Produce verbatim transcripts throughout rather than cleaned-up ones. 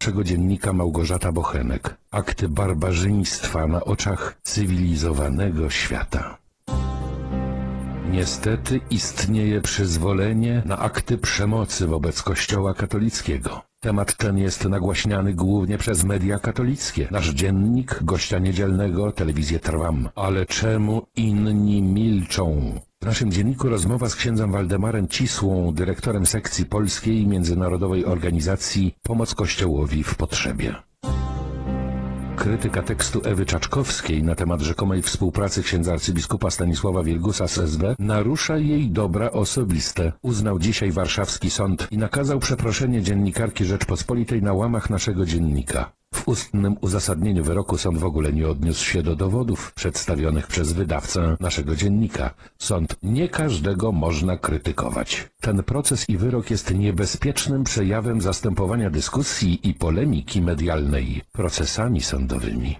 naszego dziennika Małgorzata Bochenek. Akty barbarzyństwa na oczach cywilizowanego świata. Niestety istnieje przyzwolenie na akty przemocy wobec Kościoła katolickiego. Temat ten jest nagłaśniany głównie przez media katolickie. Nasz dziennik, Gościa Niedzielnego, telewizję Trwam. Ale czemu inni milczą? W naszym dzienniku rozmowa z księdzem Waldemarem Cisłą, dyrektorem sekcji polskiej międzynarodowej organizacji Pomoc Kościołowi w Potrzebie. Krytyka tekstu Ewy Czaczkowskiej na temat rzekomej współpracy księdza arcybiskupa Stanisława Wielgusa z S B narusza jej dobra osobiste, uznał dzisiaj warszawski sąd i nakazał przeproszenie dziennikarki Rzeczpospolitej na łamach naszego dziennika. W ustnym uzasadnieniu wyroku sąd w ogóle nie odniósł się do dowodów przedstawionych przez wydawcę naszego dziennika. Sąd nie każdego można krytykować. Ten proces i wyrok jest niebezpiecznym przejawem zastępowania dyskusji i polemiki medialnej procesami sądowymi.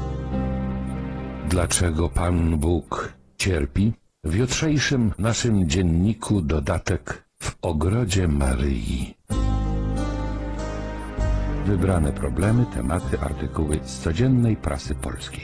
Dlaczego Pan Bóg cierpi? W jutrzejszym naszym dzienniku dodatek w ogrodzie Maryi. Wybrane problemy, tematy, artykuły z codziennej prasy polskiej.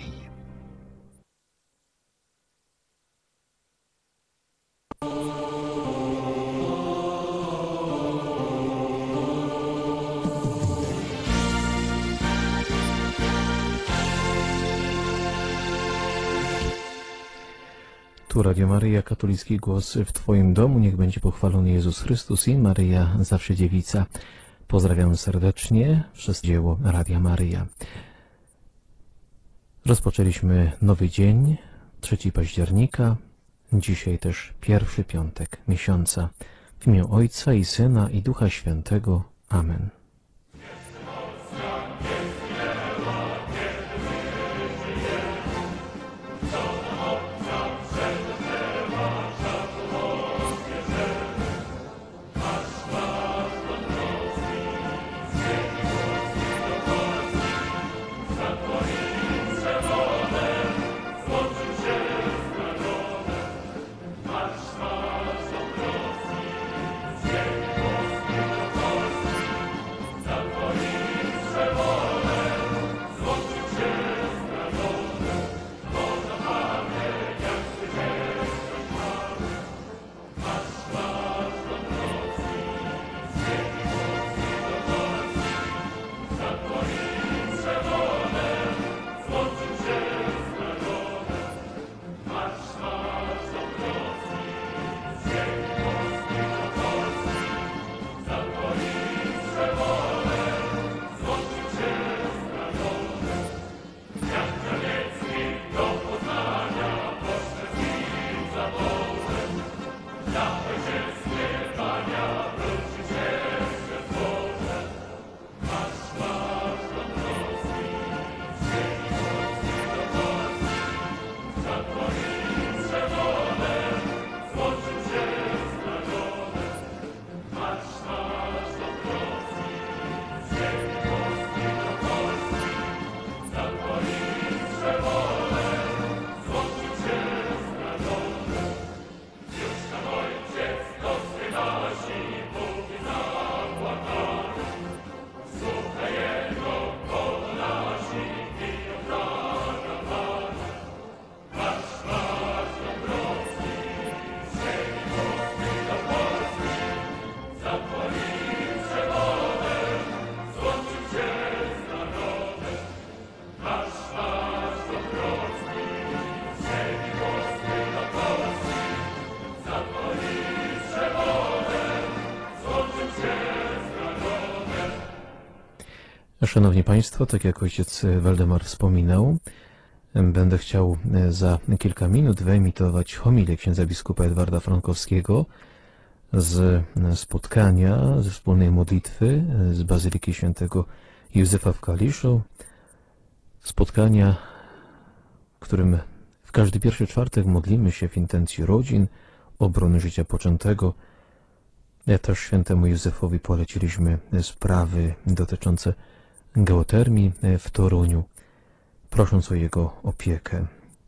Tu Radio Maryja, katolicki głos w Twoim domu. Niech będzie pochwalony Jezus Chrystus i Maryja zawsze dziewica. Pozdrawiam serdecznie przez dzieło Radia Maryja. Rozpoczęliśmy nowy dzień, trzeciego października, dzisiaj też pierwszy piątek miesiąca. W imię Ojca i Syna i Ducha Świętego. Amen. Szanowni Państwo, tak jak ojciec Waldemar wspominał, będę chciał za kilka minut wyemitować homilię księdza biskupa Edwarda Frankowskiego z spotkania, ze wspólnej modlitwy z Bazyliki Świętego Józefa w Kaliszu. Spotkania, w którym w każdy pierwszy czwartek modlimy się w intencji rodzin, obrony życia poczętego. Ja też świętemu Józefowi poleciliśmy sprawy dotyczące geotermii w Toruniu, prosząc o jego opiekę.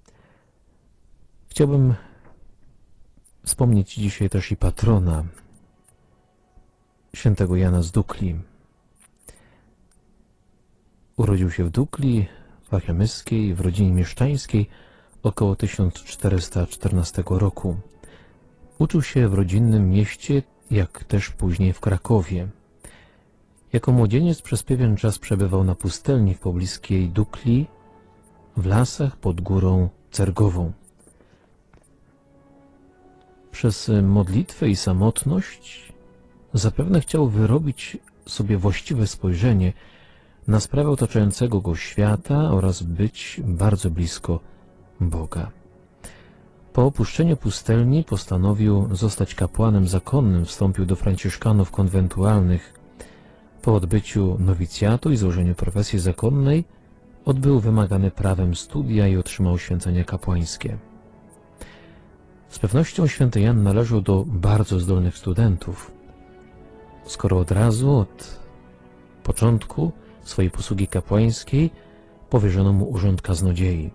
Chciałbym wspomnieć dzisiaj też i patrona świętego Jana z Dukli. Urodził się w Dukli Wachemyskiej w rodzinie mieszczańskiej około tysiąc czterysta czternastego roku. Uczył się w rodzinnym mieście, jak też później w Krakowie. Jako młodzieniec przez pewien czas przebywał na pustelni w pobliskiej Dukli, w lasach pod górą Cergową. Przez modlitwę i samotność zapewne chciał wyrobić sobie właściwe spojrzenie na sprawę otaczającego go świata oraz być bardzo blisko Boga. Po opuszczeniu pustelni postanowił zostać kapłanem zakonnym, wstąpił do franciszkanów konwentualnych. Po odbyciu nowicjatu i złożeniu profesji zakonnej odbył wymagane prawem studia i otrzymał święcenia kapłańskie. Z pewnością święty Jan należał do bardzo zdolnych studentów, skoro od razu, od początku swojej posługi kapłańskiej powierzono mu urząd kaznodziei.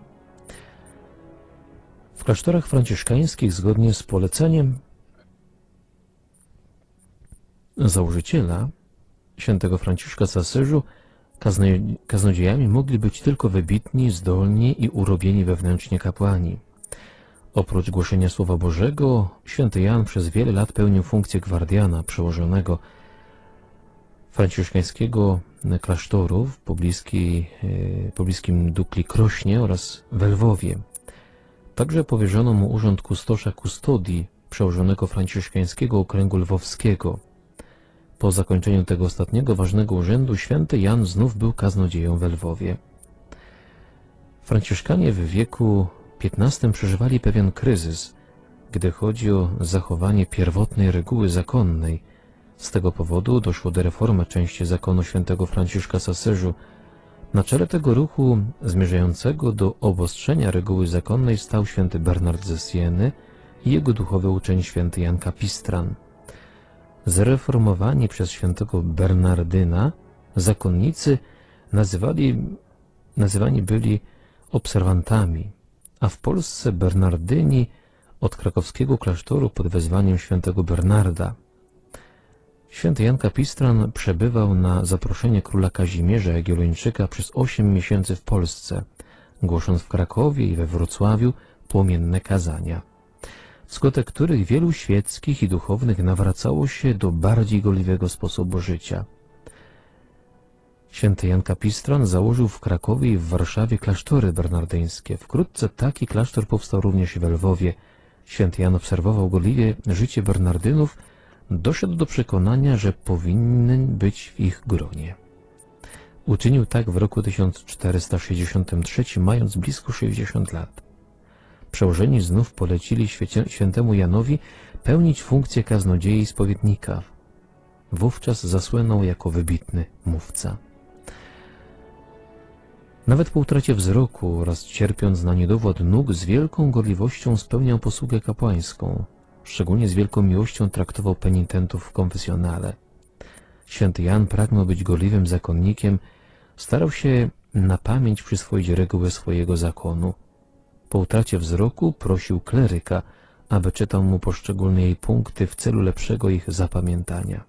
W klasztorach franciszkańskich, zgodnie z poleceniem założyciela, świętego Franciszka z Asyżu, kaznodziejami mogli być tylko wybitni, zdolni i urobieni wewnętrznie kapłani. Oprócz głoszenia Słowa Bożego, święty Jan przez wiele lat pełnił funkcję gwardiana przełożonego franciszkańskiego klasztoru w pobliskiej, pobliskim Dukli Krośnie oraz we Lwowie. Także powierzono mu urząd kustosza kustodii przełożonego franciszkańskiego okręgu lwowskiego. Po zakończeniu tego ostatniego ważnego urzędu święty Jan znów był kaznodzieją we Lwowie. Franciszkanie w wieku piętnastym przeżywali pewien kryzys, gdy chodzi o zachowanie pierwotnej reguły zakonnej. Z tego powodu doszło do reformy części zakonu świętego Franciszka z Asyżu. Na czele tego ruchu zmierzającego do obostrzenia reguły zakonnej stał święty Bernard ze Sieny i jego duchowy uczeń święty Jan Kapistran. Zreformowani przez świętego Bernardyna zakonnicy nazywali, nazywani byli obserwantami, a w Polsce Bernardyni od krakowskiego klasztoru pod wezwaniem świętego Bernarda. Święty Jan Kapistran przebywał na zaproszenie króla Kazimierza Jagiellończyka przez osiem miesięcy w Polsce, głosząc w Krakowie i we Wrocławiu płomienne kazania, wskutek których wielu świeckich i duchownych nawracało się do bardziej gorliwego sposobu życia. Święty Jan Kapistran założył w Krakowie i w Warszawie klasztory bernardyńskie. Wkrótce taki klasztor powstał również we Lwowie. Święty Jan obserwował gorliwie życie Bernardynów, doszedł do przekonania, że powinien być w ich gronie. Uczynił tak w roku tysiąc czterysta sześćdziesiątym trzecim, mając blisko sześćdziesiąt lat. Przełożeni znów polecili święcie, świętemu Janowi pełnić funkcję kaznodziei i spowiednika. Wówczas zasłynął jako wybitny mówca. Nawet po utracie wzroku oraz cierpiąc na niedowład nóg, z wielką gorliwością spełniał posługę kapłańską. Szczególnie z wielką miłością traktował penitentów w konfesjonale. Święty Jan pragnął być gorliwym zakonnikiem, starał się na pamięć przyswoić reguły swojego zakonu. Po utracie wzroku prosił kleryka, aby czytał mu poszczególne jej punkty w celu lepszego ich zapamiętania.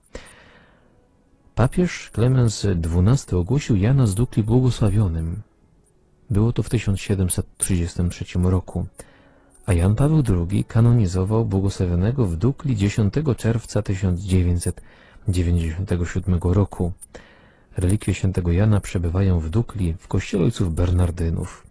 Papież Klemens dwunasty ogłosił Jana z Dukli błogosławionym. Było to w tysiąc siedemset trzydziestym trzecim roku, a Jan Paweł drugi kanonizował błogosławionego w Dukli dziesiątego czerwca tysiąc dziewięćset dziewięćdziesiątego siódmego roku. Relikwie świętego Jana przebywają w Dukli w kościele ojców Bernardynów.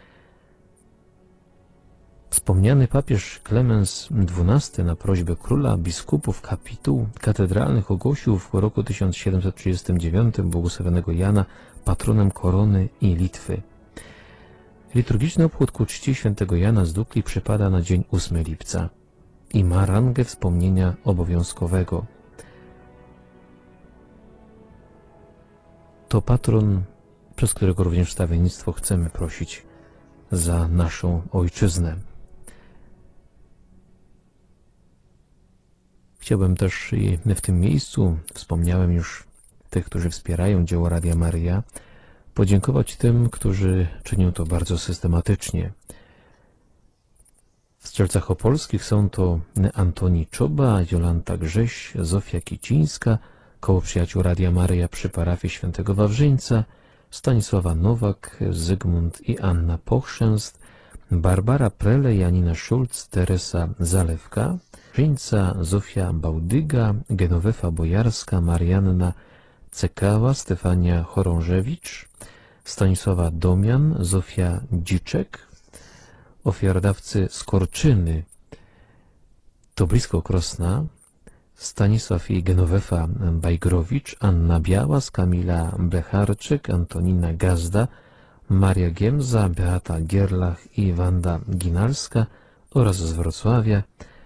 Wspomniany papież Klemens dwunasty na prośbę króla, biskupów, kapituł katedralnych ogłosił w roku tysiąc siedemset trzydziestym dziewiątym błogosławionego Jana patronem Korony i Litwy. Liturgiczny obchód ku czci świętego Jana z Dukli przypada na dzień ósmego lipca i ma rangę wspomnienia obowiązkowego. To patron, przez którego również wstawiennictwo chcemy prosić za naszą ojczyznę. Chciałbym też i w tym miejscu, wspomniałem już tych, którzy wspierają dzieło Radia Maryja, podziękować tym, którzy czynią to bardzo systematycznie. W Strzelcach Opolskich są to Antoni Czoba, Jolanta Grześ, Zofia Kicińska, Koło Przyjaciół Radia Maryja przy parafii Świętego Wawrzyńca, Stanisława Nowak, Zygmunt i Anna Pochrzęst, Barbara Prele, Janina Szulc, Teresa Zalewka, Żeńca Zofia Bałdyga, Genowefa Bojarska, Marianna Cekała, Stefania Chorążewicz, Stanisława Domian, Zofia Dziczek, ofiarodawcy Skorczyny, to blisko Krosna, Stanisław i Genowefa Bajgrowicz, Anna Białas, Kamila Blecharczyk, Antonina Gazda, Maria Giemza, Beata Gierlach i Wanda Ginalska oraz z Wrocławia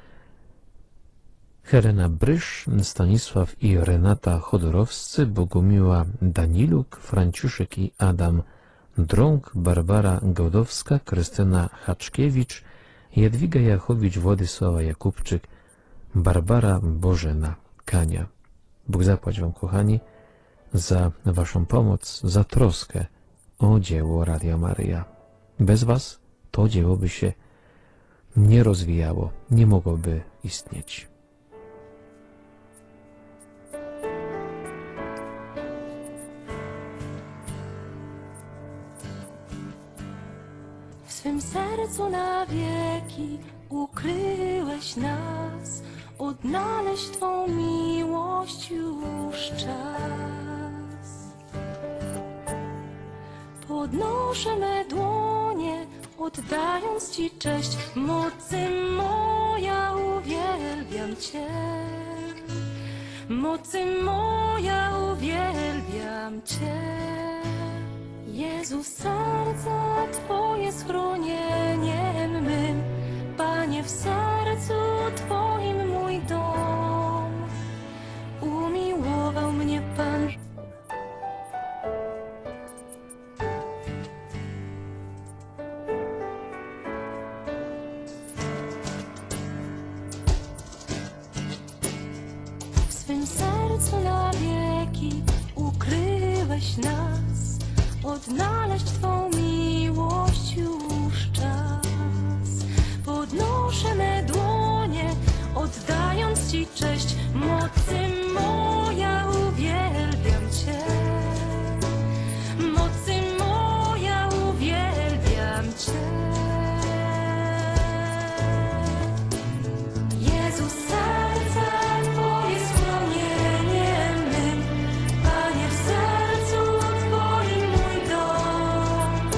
Helena Brysz, Stanisław i Renata Chodorowscy, Bogumiła Daniluk, Franciszek i Adam Drąg, Barbara Godowska, Krystyna Haczkiewicz, Jadwiga Jachowicz, Władysława Jakubczyk, Barbara Bożena Kania. Bóg zapłać wam, kochani, za waszą pomoc, za troskę o dzieło Radia Maryja. Bez was to dzieło by się nie rozwijało, nie mogłoby istnieć. W swym sercu na wieki ukryłeś nas, odnaleźć Twą miłość już czas. Podnoszę me dłonie, oddając Ci cześć, mocy moja uwielbiam Cię. Mocy moja uwielbiam Cię. Jezu, serce Twoje schronieniem mym, Panie, w sercu Twoim mój dom. Umiłował mnie Pan. W swym sercu na wieki ukryłeś nas, odnaleźć Twą miłość już czas. Podnoszę me dłonie, oddając Ci cześć, mocy moja uwielbiam Cię. Mocy moja uwielbiam Cię. Jezu, serce Twoje schronieniem mym, Panie, w sercu Twoim mój dom.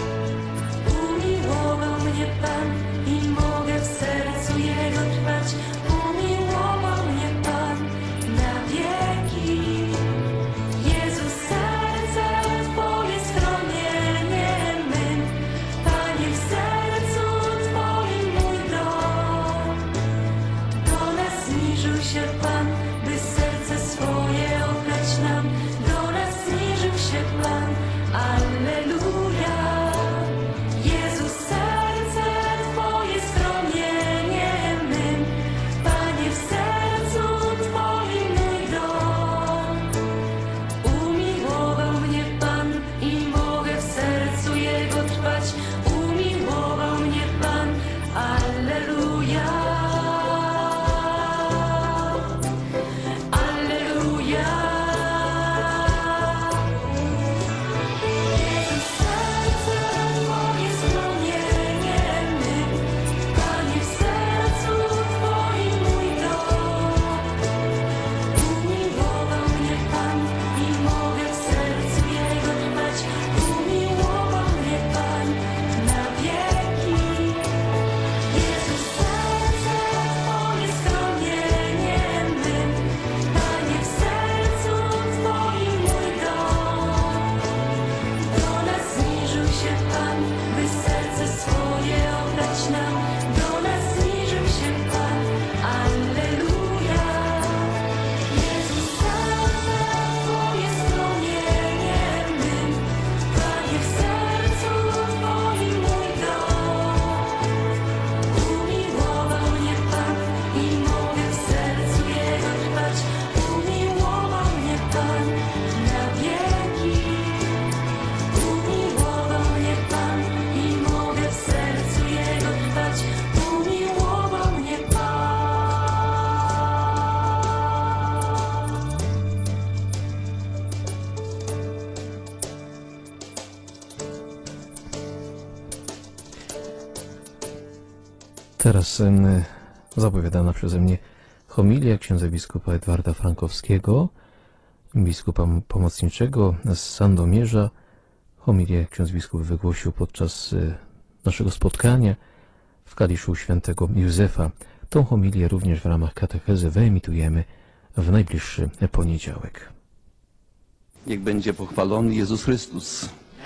Teraz em, zapowiadana przeze mnie homilia księdza biskupa Edwarda Frankowskiego, biskupa pomocniczego z Sandomierza. Homilię ksiądz biskup wygłosił podczas y, naszego spotkania w Kaliszu świętego Józefa. Tą homilię również w ramach katechezy wyemitujemy w najbliższy poniedziałek. Niech będzie pochwalony Jezus Chrystus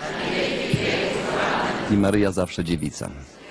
i Maryja zawsze dziewica.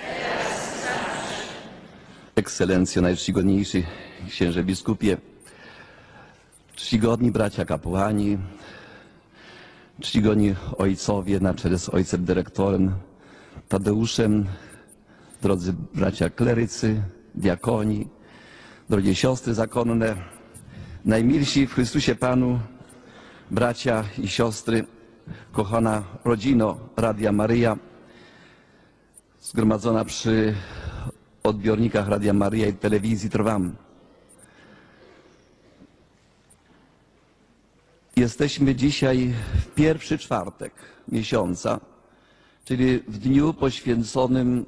Ekscelencjo, najczcigodniejszy księże biskupie, czcigodni bracia kapłani, czcigodni ojcowie na czele z ojcem dyrektorem Tadeuszem, drodzy bracia klerycy, diakoni, drogie siostry zakonne, najmilsi w Chrystusie Panu, bracia i siostry, kochana rodzino Radia Maryja, zgromadzona przy odbiornikach Radia Maryja i telewizji Trwam. Jesteśmy dzisiaj w pierwszy czwartek miesiąca, czyli w dniu poświęconym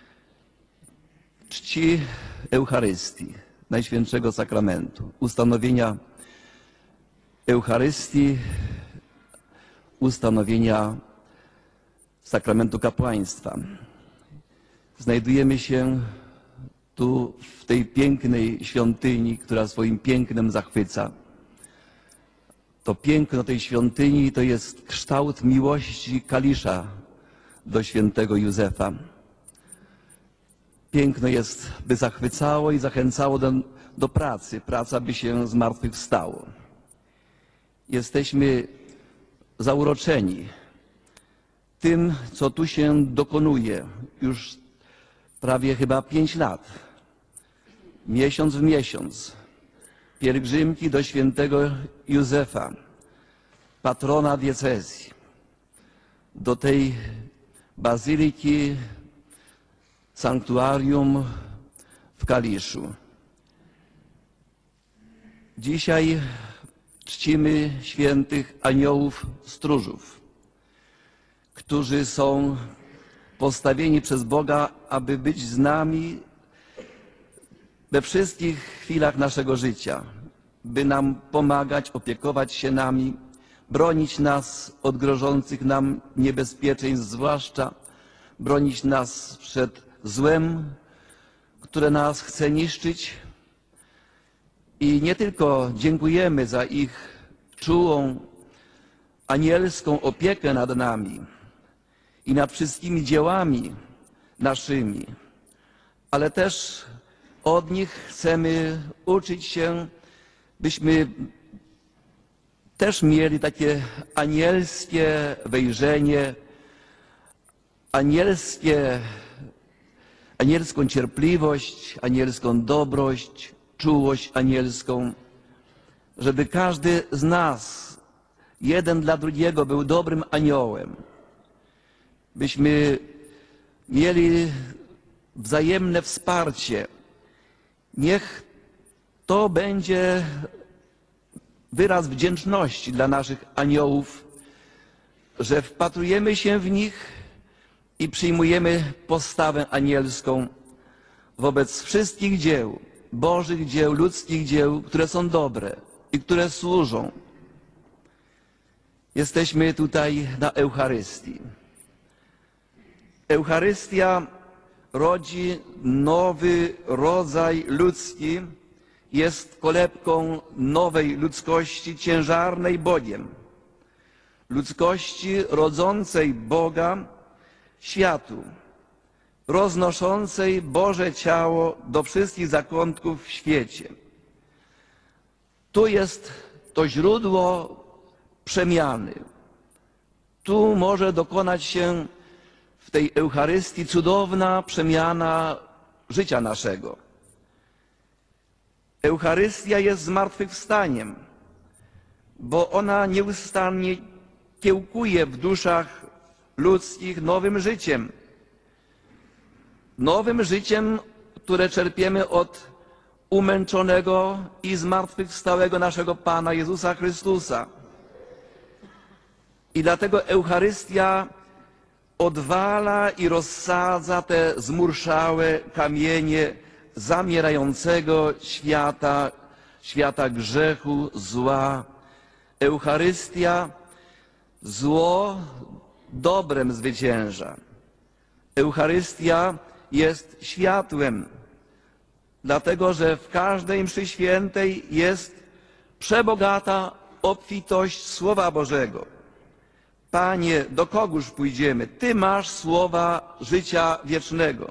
czci Eucharystii, Najświętszego Sakramentu, ustanowienia Eucharystii, ustanowienia sakramentu kapłaństwa. Znajdujemy się tu w tej pięknej świątyni, która swoim pięknem zachwyca. To piękno tej świątyni to jest kształt miłości Kalisza do świętego Józefa. Piękno jest, by zachwycało i zachęcało do, do pracy, praca by się zmartwychwstało. Jesteśmy zauroczeni tym, co tu się dokonuje już prawie chyba pięć lat, miesiąc w miesiąc. Pielgrzymki do świętego Józefa, patrona diecezji, do tej bazyliki, sanktuarium w Kaliszu. Dzisiaj czcimy świętych aniołów stróżów, którzy są postawieni przez Boga, aby być z nami we wszystkich chwilach naszego życia, by nam pomagać, opiekować się nami, bronić nas od grożących nam niebezpieczeństw, zwłaszcza bronić nas przed złem, które nas chce niszczyć. I nie tylko dziękujemy za ich czułą, anielską opiekę nad nami i nad wszystkimi dziełami naszymi, ale też od nich chcemy uczyć się, byśmy też mieli takie anielskie wejrzenie, anielskie, anielską cierpliwość, anielską dobrość, czułość anielską, żeby każdy z nas, jeden dla drugiego, był dobrym aniołem. Byśmy mieli wzajemne wsparcie. Niech to będzie wyraz wdzięczności dla naszych aniołów, że wpatrujemy się w nich i przyjmujemy postawę anielską wobec wszystkich dzieł, bożych dzieł, ludzkich dzieł, które są dobre i które służą. Jesteśmy tutaj na Eucharystii. Eucharystia rodzi nowy rodzaj ludzki, jest kolebką nowej ludzkości, ciężarnej Bogiem. Ludzkości rodzącej Boga światu, roznoszącej Boże ciało do wszystkich zakątków w świecie. Tu jest to źródło przemiany. Tu może dokonać się w tej Eucharystii cudowna przemiana życia naszego. Eucharystia jest zmartwychwstaniem, bo ona nieustannie kiełkuje w duszach ludzkich nowym życiem. Nowym życiem, które czerpiemy od umęczonego i zmartwychwstałego naszego Pana Jezusa Chrystusa. I dlatego Eucharystia odwala i rozsadza te zmurszałe kamienie zamierającego świata, świata grzechu, zła. Eucharystia zło dobrem zwycięża. Eucharystia jest światłem, dlatego że w każdej mszy świętej jest przebogata obfitość Słowa Bożego. Panie, do kogóż pójdziemy? Ty masz słowa życia wiecznego.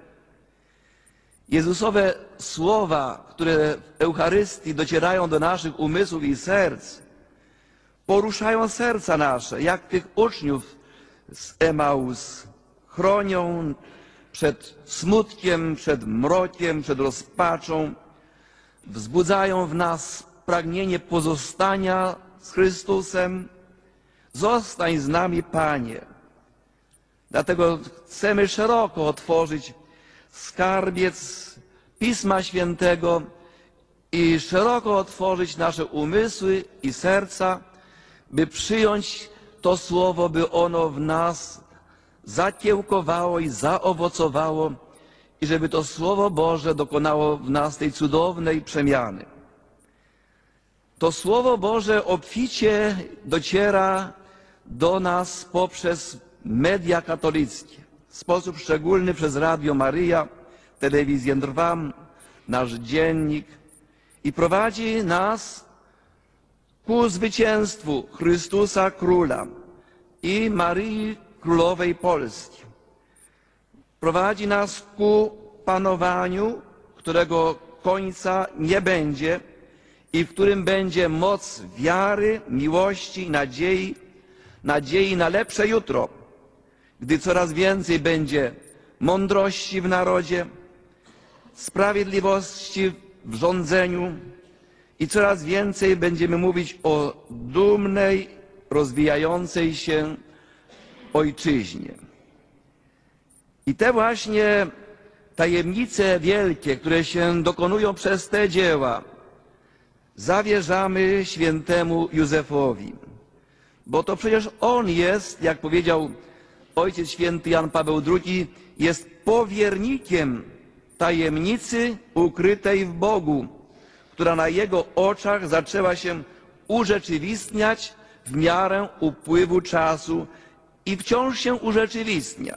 Jezusowe słowa, które w Eucharystii docierają do naszych umysłów i serc, poruszają serca nasze, jak tych uczniów z Emaus. Chronią przed smutkiem, przed mrokiem, przed rozpaczą. Wzbudzają w nas pragnienie pozostania z Chrystusem. Zostań z nami, Panie. Dlatego chcemy szeroko otworzyć skarbiec Pisma Świętego i szeroko otworzyć nasze umysły i serca, by przyjąć to Słowo, by ono w nas zakiełkowało i zaowocowało i żeby to Słowo Boże dokonało w nas tej cudownej przemiany. To Słowo Boże obficie dociera do nas poprzez media katolickie, w sposób szczególny przez Radio Maryja, Telewizję Trwam, nasz dziennik i prowadzi nas ku zwycięstwu Chrystusa Króla i Maryi Królowej Polski. Prowadzi nas ku panowaniu, którego końca nie będzie i w którym będzie moc wiary, miłości i nadziei, nadziei na lepsze jutro, gdy coraz więcej będzie mądrości w narodzie, sprawiedliwości w rządzeniu i coraz więcej będziemy mówić o dumnej, rozwijającej się ojczyźnie. I te właśnie tajemnice wielkie, które się dokonują przez te dzieła, zawierzamy świętemu Józefowi. Bo to przecież on jest, jak powiedział Ojciec Święty Jan Paweł drugi, jest powiernikiem tajemnicy ukrytej w Bogu, która na jego oczach zaczęła się urzeczywistniać w miarę upływu czasu i wciąż się urzeczywistnia.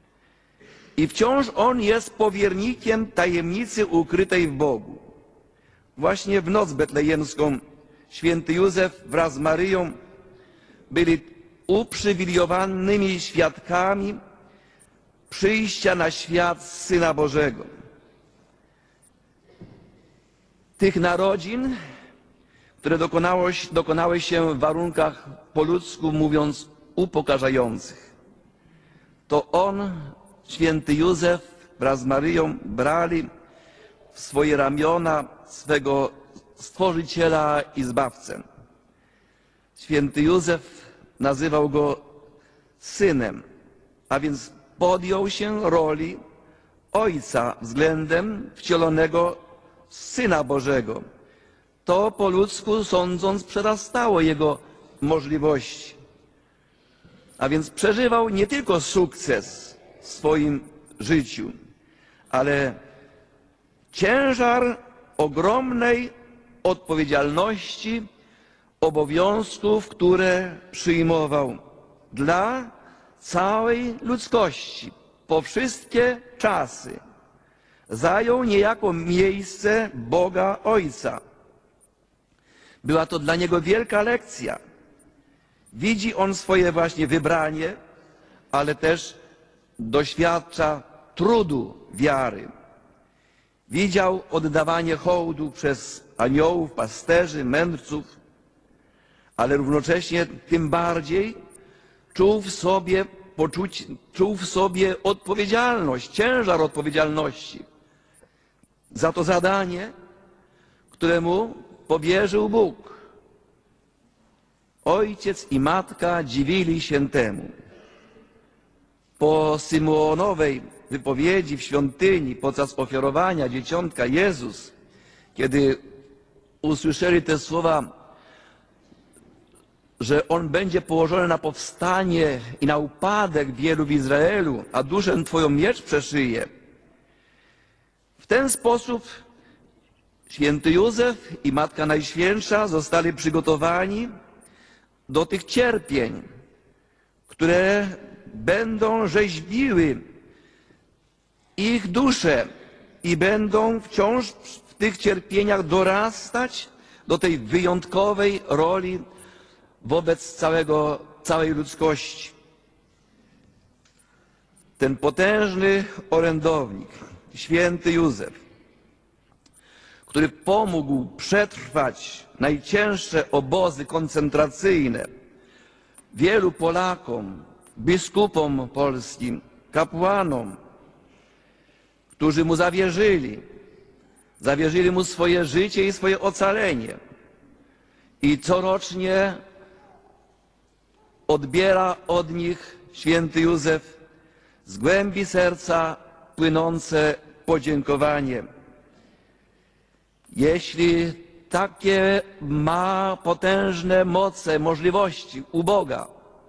I wciąż on jest powiernikiem tajemnicy ukrytej w Bogu. Właśnie w noc betlejemską święty Józef wraz z Maryją byli uprzywilejowanymi świadkami przyjścia na świat Syna Bożego. Tych narodzin, które dokonało, dokonały się w warunkach po ludzku mówiąc upokarzających. To on, święty Józef wraz z Maryją brali w swoje ramiona swego Stworzyciela i Zbawcę. Święty Józef nazywał go synem, a więc podjął się roli ojca względem wcielonego Syna Bożego. To po ludzku sądząc przerastało jego możliwości. A więc przeżywał nie tylko sukces w swoim życiu, ale ciężar ogromnej odpowiedzialności, obowiązków, które przyjmował dla całej ludzkości po wszystkie czasy. Zajął niejako miejsce Boga Ojca. Była to dla niego wielka lekcja. Widzi on swoje właśnie wybranie, ale też doświadcza trudu wiary. Widział oddawanie hołdu przez aniołów, pasterzy, mędrców, ale równocześnie tym bardziej czuł w sobie poczucie, czuł w sobie odpowiedzialność, ciężar odpowiedzialności za to zadanie, które mu powierzył Bóg. Ojciec i matka dziwili się temu. Po Symeonowej wypowiedzi w świątyni podczas ofiarowania dzieciątka Jezus, kiedy usłyszeli te słowa że on będzie położony na powstanie i na upadek wielu w Izraelu, a duszę Twoją miecz przeszyje. W ten sposób święty Józef i Matka Najświętsza zostali przygotowani do tych cierpień, które będą rzeźbiły ich duszę i będą wciąż w tych cierpieniach dorastać do tej wyjątkowej roli wobec całego, całej ludzkości. Ten potężny orędownik, święty Józef, który pomógł przetrwać najcięższe obozy koncentracyjne wielu Polakom, biskupom polskim, kapłanom, którzy mu zawierzyli, zawierzyli mu swoje życie i swoje ocalenie. I corocznie odbiera od nich święty Józef z głębi serca płynące podziękowanie. Jeśli takie ma potężne moce, możliwości u Boga,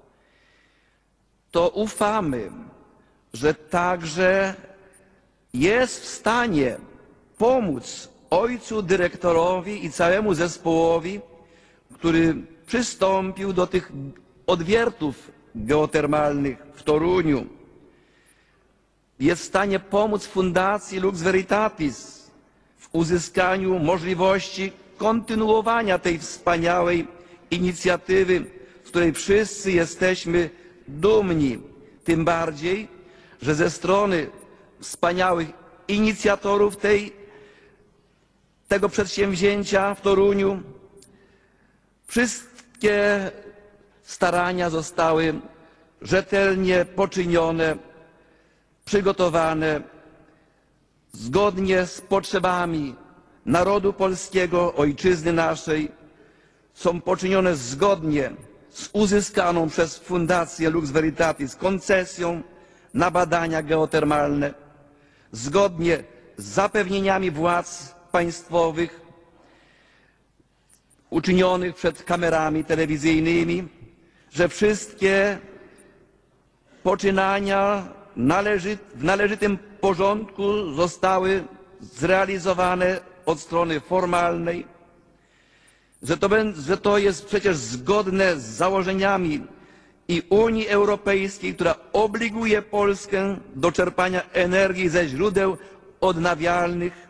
to ufamy, że także jest w stanie pomóc ojcu dyrektorowi i całemu zespołowi, który przystąpił do tych odwiertów geotermalnych w Toruniu. Jest w stanie pomóc Fundacji Lux Veritatis w uzyskaniu możliwości kontynuowania tej wspaniałej inicjatywy, z której wszyscy jesteśmy dumni. Tym bardziej, że ze strony wspaniałych inicjatorów tej, tego przedsięwzięcia w Toruniu wszystkie starania zostały rzetelnie poczynione, przygotowane zgodnie z potrzebami narodu polskiego, ojczyzny naszej, są poczynione zgodnie z uzyskaną przez Fundację Lux Veritatis koncesją na badania geotermalne, zgodnie z zapewnieniami władz państwowych uczynionych przed kamerami telewizyjnymi, że wszystkie poczynania należy, w należytym porządku zostały zrealizowane od strony formalnej, że to, że to jest przecież zgodne z założeniami i Unii Europejskiej, która obliguje Polskę do czerpania energii ze źródeł odnawialnych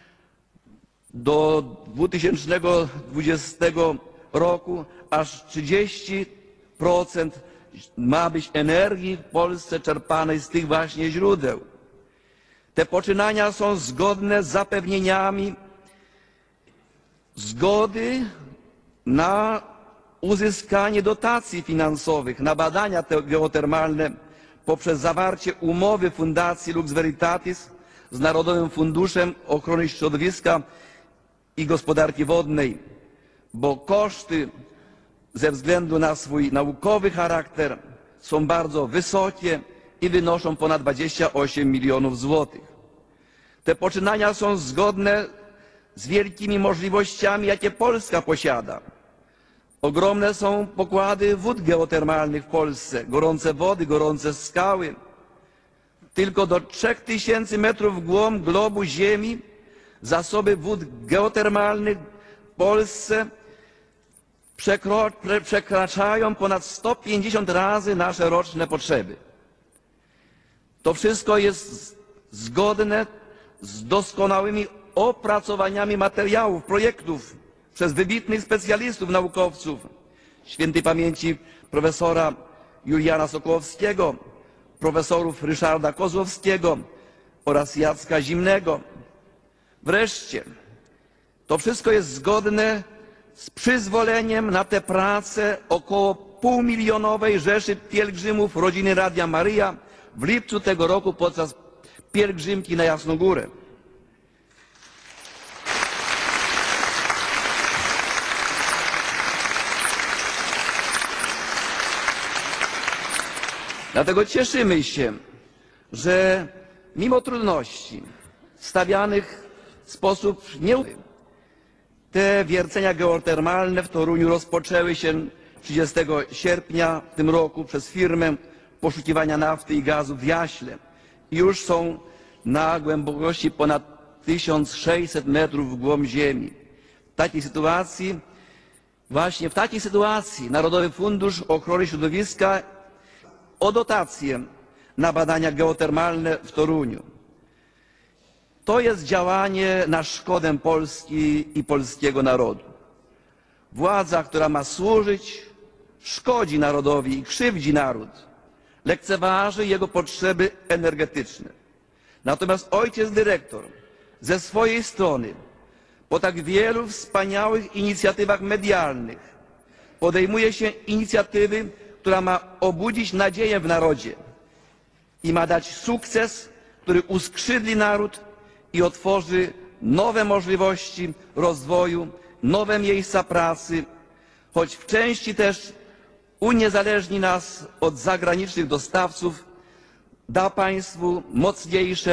do dwa tysiące dwudziestego roku, aż trzydzieści procent ma być energii w Polsce czerpanej z tych właśnie źródeł. Te poczynania są zgodne z zapewnieniami zgody na uzyskanie dotacji finansowych na badania te geotermalne poprzez zawarcie umowy Fundacji Lux Veritatis z Narodowym Funduszem Ochrony Środowiska i Gospodarki Wodnej, bo koszty ze względu na swój naukowy charakter są bardzo wysokie i wynoszą ponad dwadzieścia osiem milionów złotych. Te poczynania są zgodne z wielkimi możliwościami, jakie Polska posiada. Ogromne są pokłady wód geotermalnych w Polsce, gorące wody, gorące skały. Tylko do trzech tysięcy metrów w głąb globu Ziemi zasoby wód geotermalnych w Polsce przekraczają ponad sto pięćdziesiąt razy nasze roczne potrzeby. To wszystko jest zgodne z doskonałymi opracowaniami materiałów, projektów przez wybitnych specjalistów, naukowców, świętej pamięci profesora Juliana Sokołowskiego, profesorów Ryszarda Kozłowskiego oraz Jacka Zimnego. Wreszcie, to wszystko jest zgodne z przyzwoleniem na tę pracę około półmilionowej rzeszy pielgrzymów rodziny Radia Maryja w lipcu tego roku podczas pielgrzymki na Jasną Górę. Dlatego cieszymy się, że mimo trudności stawianych w sposób nieuchronny, te wiercenia geotermalne w Toruniu rozpoczęły się trzydziestego sierpnia w tym roku przez firmę poszukiwania nafty i gazu w Jaśle. Już są na głębokości ponad tysiąc sześćset metrów w głąb ziemi. W takiej sytuacji, właśnie w takiej sytuacji Narodowy Fundusz Ochrony Środowiska o dotację na badania geotermalne w Toruniu. To jest działanie na szkodę Polski i polskiego narodu. Władza, która ma służyć, szkodzi narodowi i krzywdzi naród. Lekceważy jego potrzeby energetyczne. Natomiast ojciec dyrektor ze swojej strony po tak wielu wspaniałych inicjatywach medialnych podejmuje się inicjatywy, która ma obudzić nadzieję w narodzie i ma dać sukces, który uskrzydli naród i otworzy nowe możliwości rozwoju, nowe miejsca pracy, choć w części też uniezależni nas od zagranicznych dostawców, da państwu mocniejsze